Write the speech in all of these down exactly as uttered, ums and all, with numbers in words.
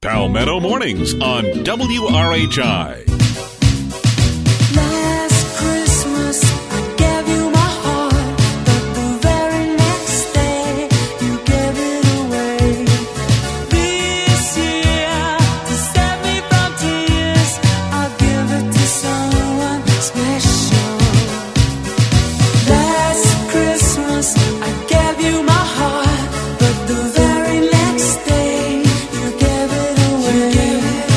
Palmetto Mornings on W R H I. Last Christmas, I gave you my heart, but the very next day, you gave it away. This year, to save me from tears, I'll give it to someone special. Last Christmas, I gave you my heart, but the very next day, you gave it away.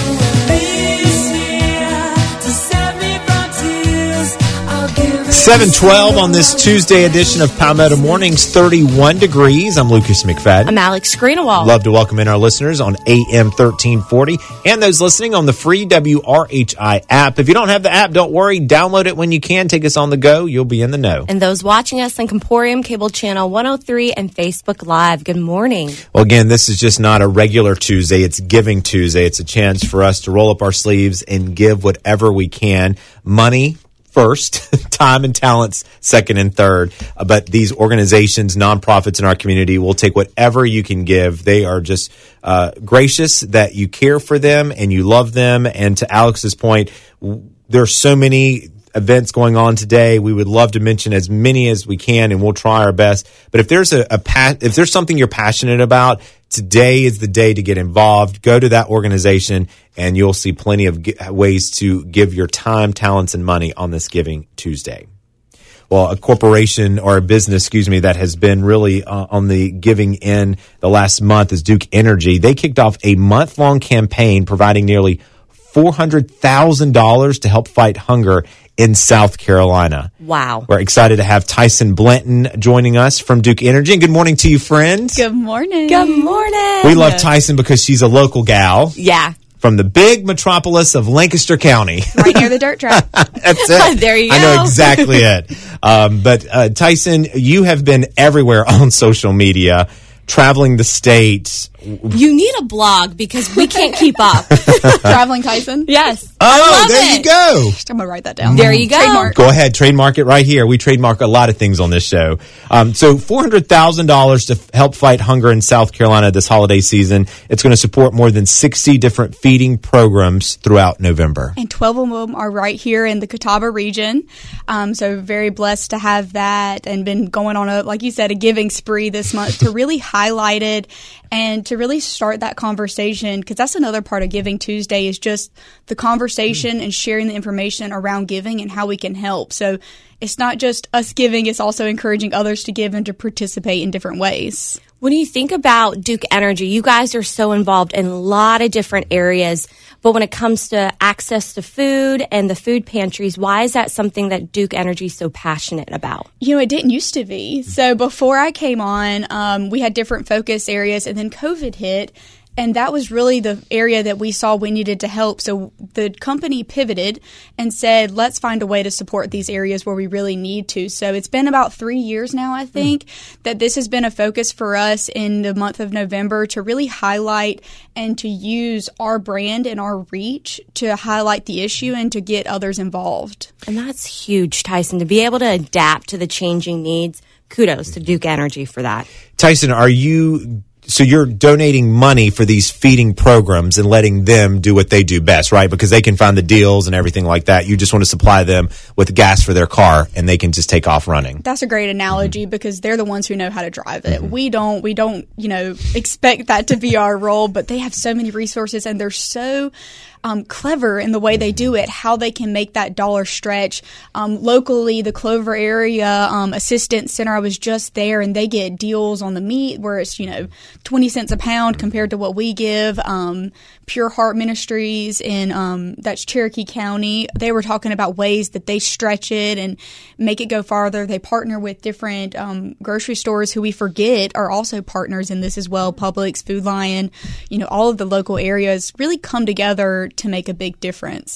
This year, to save me from tears, I'll give it seven twelve on this Tuesday edition of Palmetto Mornings, thirty-one degrees. I'm Lucas McFadden. I'm Alex Greenawalt. Love to welcome in our listeners on A M thirteen forty and those listening on the free W R H I app. If you don't have the app, don't worry. Download it when you can. Take us on the go. You'll be in the know. And those watching us on Comporium Cable Channel one oh three and Facebook Live, good morning. Well, again, this is just not a regular Tuesday. It's Giving Tuesday. It's a chance for us to roll up our sleeves and give whatever we can. Money first, time and talents second and third. Uh, but these organizations, nonprofits in our community will take whatever you can give. They are just uh, gracious that you care for them and you love them. And to Alex's point, w- there are so many events going on today. We would love to mention as many as we can, and we'll try our best. But if there's a, a pa- if there's something you're passionate about, today is the day to get involved. Go to that organization, and you'll see plenty of g- ways to give your time, talents, and money on this Giving Tuesday. Well, a corporation or a business, excuse me, that has been really uh, on the giving end the last month is Duke Energy. They kicked off a month-long campaign providing nearly four hundred thousand dollars to help fight hunger in South Carolina. Wow. We're excited to have Tyson Blanton joining us from Duke Energy. And good morning to you, friend. Good morning. Good morning. We love Tyson because she's a local gal Yeah. from the big metropolis of Lancaster County. Right near the dirt track. That's it. There you I know go. exactly it. Um, but uh, Tyson, you have been everywhere on social media, traveling the state. You need a blog because we can't keep up. Traveling Tyson. Yes. Oh, I love there it. you go. I'm going to write that down. There you go. Trademark. Go ahead, trademark it right here. We trademark a lot of things on this show. Um, so four hundred thousand dollars to f- help fight hunger in South Carolina this holiday season. It's going to support more than sixty different feeding programs throughout November. And twelve of them are right here in the Catawba region. Um, so very blessed to have that and been going on a, like you said, a giving spree this month to really highlight it and to really start that conversation, because that's another part of Giving Tuesday is just the conversation and sharing the information around giving and how we can help. So it's not just us giving, it's also encouraging others to give and to participate in different ways. When you think about Duke Energy, you guys are so involved in a lot of different areas. But when it comes to access to food and the food pantries, why is that something that Duke Energy is so passionate about? You know, it didn't used to be. So before I came on, um, we had different focus areas, and then COVID hit. And that was really the area that we saw we needed to help. So the company pivoted and said, let's find a way to support these areas where we really need to. So it's been about three years now, I think, mm. that this has been a focus for us in the month of November to really highlight and to use our brand and our reach to highlight the issue and to get others involved. And that's huge, Tyson, to be able to adapt to the changing needs. Kudos to Duke Energy for that. Tyson, are you... So you're donating money for these feeding programs and letting them do what they do best, right? Because they can find the deals and everything like that. You just want to supply them with gas for their car and they can just take off running. That's a great analogy mm-hmm. because they're the ones who know how to drive it. Mm-hmm. We don't, we don't, you know, expect that to be our role, but they have so many resources and they're so Um, clever in the way they do it, how they can make that dollar stretch. Um, locally, the Clover Area um, Assistance Center, I was just there, and they get deals on the meat where it's, you know, twenty cents a pound compared to what we give. Um, Pure Heart Ministries in, um, that's Cherokee County, they were talking about ways that they stretch it and make it go farther. They partner with different um, grocery stores who we forget are also partners in this as well. Publix, Food Lion, you know, all of the local areas really come together to make a big difference.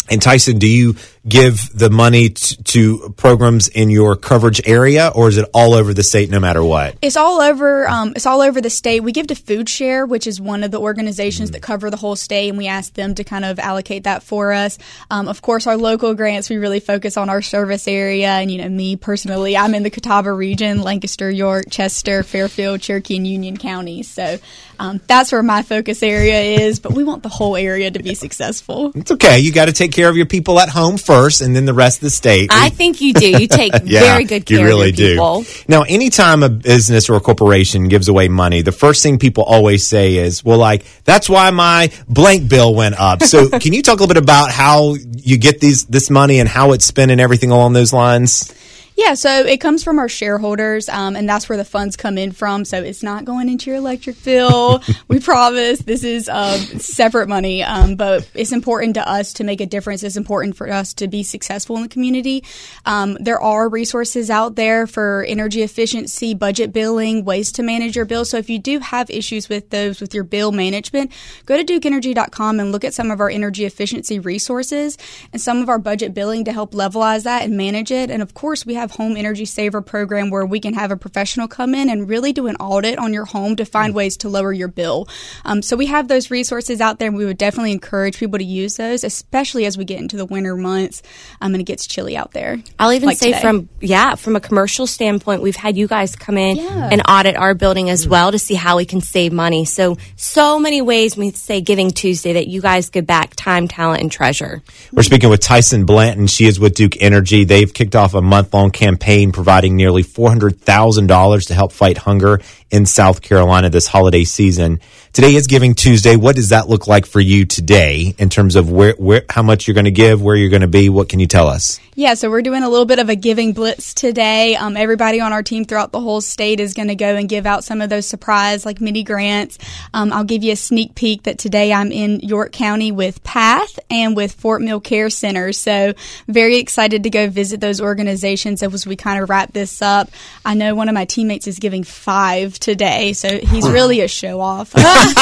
And Tyson, do you give the money t- to programs in your coverage area, or is it all over the state no matter what? It's all over. Um, it's all over the state. We give to Food Share, which is one of the organizations mm. that cover the whole state, and we ask them to kind of allocate that for us. Um, of course, our local grants, we really focus on our service area. And, you know, me personally, I'm in the Catawba region, Lancaster, York, Chester, Fairfield, Cherokee, and Union counties. So um, that's where my focus area is. But we want the whole area to be successful. It's okay. You got to take care of your people at home first, and then the rest of the state. I think you do. You take yeah, very good care you really of your people. Do. Now, anytime a business or a corporation gives away money, the first thing people always say is, well, like, that's why my blank bill went up. So can you talk a little bit about how you get these this money and how it's spent and everything along those lines? Yeah, so it comes from our shareholders, um, and that's where the funds come in from. So it's not going into your electric bill. We promise. This is uh, separate money, um, but it's important to us to make a difference. It's important for us to be successful in the community. Um, there are resources out there for energy efficiency, budget billing, ways to manage your bill. So if you do have issues with those, with your bill management, go to duke energy dot com and look at some of our energy efficiency resources and some of our budget billing to help levelize that and manage it. And of course, we have Home Energy Saver program where we can have a professional come in and really do an audit on your home to find ways to lower your bill. Um, so we have those resources out there, and we would definitely encourage people to use those, especially as we get into the winter months um, and it gets chilly out there. I'll even like say today. from, yeah, from a commercial standpoint, we've had you guys come in Yeah. and audit our building as well to see how we can save money. So, so many ways we say Giving Tuesday that you guys give back time, talent, and treasure. We're speaking with Tyson Blanton. She is with Duke Energy. They've kicked off a month-long campaign providing nearly four hundred thousand dollars to help fight hunger in South Carolina this holiday season. Today is Giving Tuesday. What does that look like for you today in terms of where, where how much you're going to give, where you're going to be? What can you tell us? Yeah, so we're doing a little bit of a giving blitz today. Um, everybody on our team throughout the whole state is going to go and give out some of those surprise, like mini grants. Um, I'll give you a sneak peek that today I'm in York County with PATH and with Fort Mill Care Center. So very excited to go visit those organizations as we kind of wrap this up. I know one of my teammates is giving five today, so he's really a show off.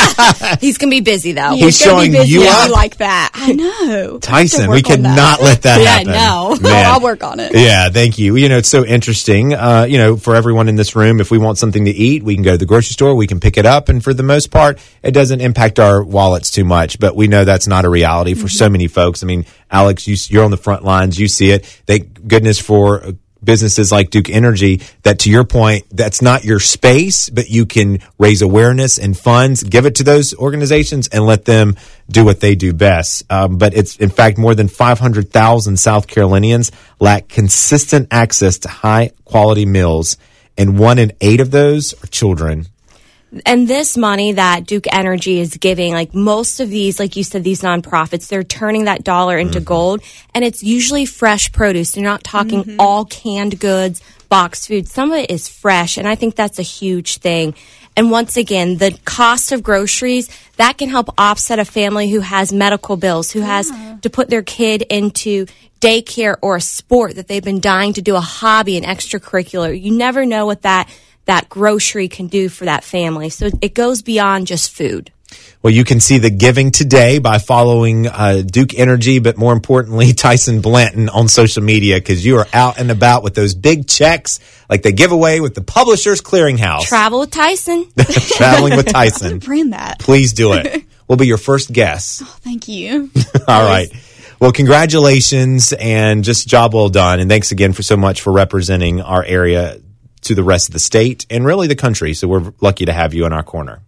He's going to be busy, though. He's gonna showing be busy you if up? you like that. I know. Tyson, work we on could that. not let that Yeah, happen. no. Oh, Man. I'll work on it. Yeah, thank you. You know, it's so interesting. Uh, you know, for everyone in this room, if we want something to eat, we can go to the grocery store, we can pick it up, and for the most part, it doesn't impact our wallets too much. But we know that's not a reality for Mm-hmm. so many folks. I mean, Alex, you, you're on the front lines, you see it. Thank goodness for uh, businesses like Duke Energy that, to your point, that's not your space, but you can raise awareness and funds, give it to those organizations, and let them do what they do best. Um, but it's, in fact, more than five hundred thousand South Carolinians lack consistent access to high-quality meals, and one in eight of those are children. And this money that Duke Energy is giving, like most of these, like you said, these nonprofits, they're turning that dollar into mm-hmm. gold. And it's usually fresh produce. They're not talking mm-hmm. all canned goods, boxed food. Some of it is fresh. And I think that's a huge thing. And once again, the cost of groceries, that can help offset a family who has medical bills, who has yeah. to put their kid into daycare or a sport that they've been dying to do, a hobby, an extracurricular. You never know what that that grocery can do for that family. So it goes beyond just food. Well, you can see the giving today by following uh, Duke Energy, but more importantly, Tyson Blanton on social media, because you are out and about with those big checks like they give away with the Publishers Clearinghouse. Travel with Tyson. Traveling with Tyson. Brand that. Please do it. We'll be your first guest. Oh, thank you. All right. Well, congratulations and just job well done. And thanks again for so much for representing our area to the rest of the state and really the country. So we're lucky to have you in our corner.